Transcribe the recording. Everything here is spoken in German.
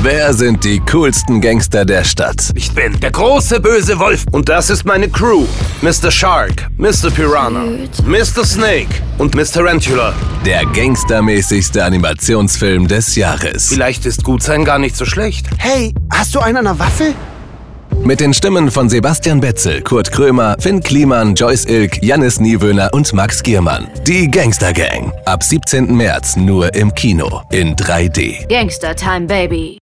Wer sind die coolsten Gangster der Stadt? Ich bin der große böse Wolf und das ist meine Crew. Mr. Shark, Mr. Piranha, Mr. Snake und Mr. Tarantula. Der gangstermäßigste Animationsfilm des Jahres. Vielleicht ist Gutsein gar nicht so schlecht. Hey, hast du einen an der Waffel? Mit den Stimmen von Sebastian Betzel, Kurt Krömer, Finn Kliman, Joyce Ilk, Jannis Niewöhner und Max Giermann. Die Gangster Gang. Ab 17. März nur im Kino in 3D. Gangster Time, Baby.